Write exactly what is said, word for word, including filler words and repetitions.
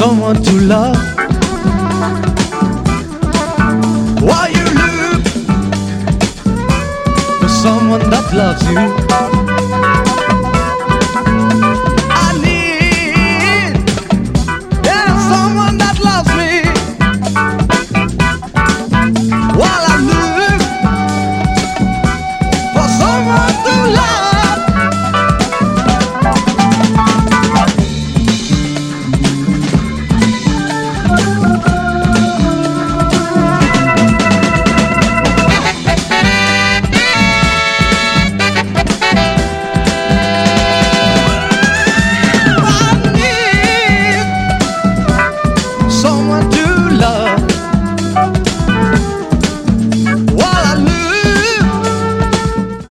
someone to love. While you look for someone that loves you, I need, yeah, someone that loves me. While I look for someone